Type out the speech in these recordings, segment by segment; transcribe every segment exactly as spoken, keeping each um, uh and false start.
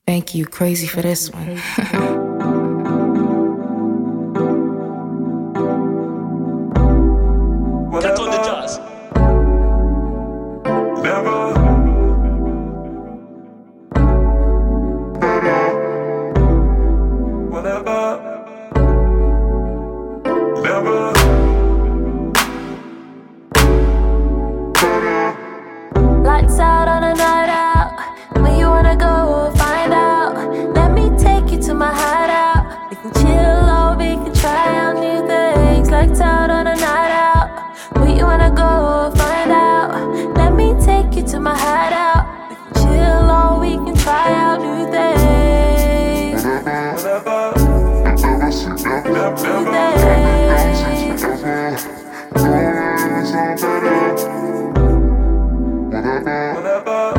Thank you, Crazy, for this one. Get on the jazz. Never. Whatever. Never. Lights out on a night out. Where you wanna go, find out. Let me take you to my hideout. We can chill or we can try out new things. Lights out on a night out. Where you wanna go, find out. Let me take you to my hideout. We can chill or we can try out new things. Whatever. New things. Whatever.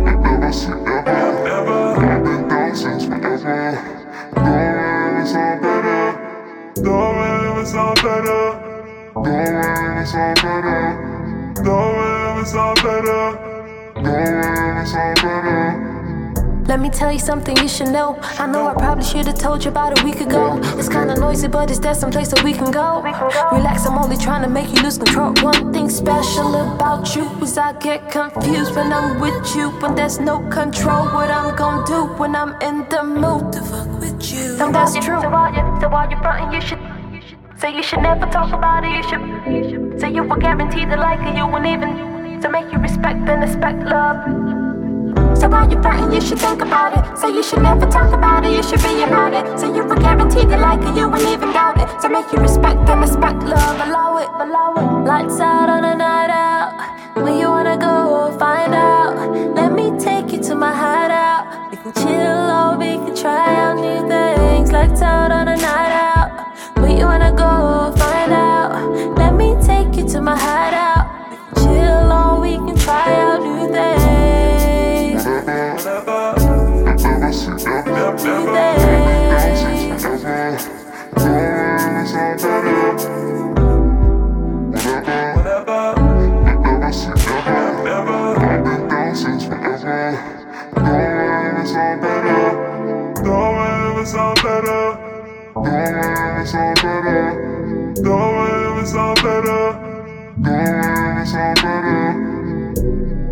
Don't ever sound better. Don't ever sound better. Don't ever sound better. Don't ever sound better. Let me tell you something you should know. I know I probably should've told you about a week ago. It's kinda noisy, but is there some place that we can go? Relax, I'm only trying to make you lose control. One thing special about you is I get confused when I'm with you. When there's no control, what I'm gonna do when I'm in the mood to fuck with you. And that's true. So while you, so while you're frontin', you should say you should never talk about it. You should say you were guaranteed to like it. You won't even to make you respect and expect love. So while you're frontin', you should think about it. Say you should never talk about it, you should be about it. Say you were guaranteed to like it, you won't even doubt it. So make you respect and expect love, allow it, allow it. Lights out on a night out. Where you wanna go, find out. Let me take you to my hideout. We can chill or we can try out new things. Lights out on a night out. Where you wanna go, find out. Let me take you to my hideout. We can chill or we can try out new things. Whatever. New things. Whatever. Don't ever sound better. Don't ever sound better. Don't ever sound better. Don't ever sound better.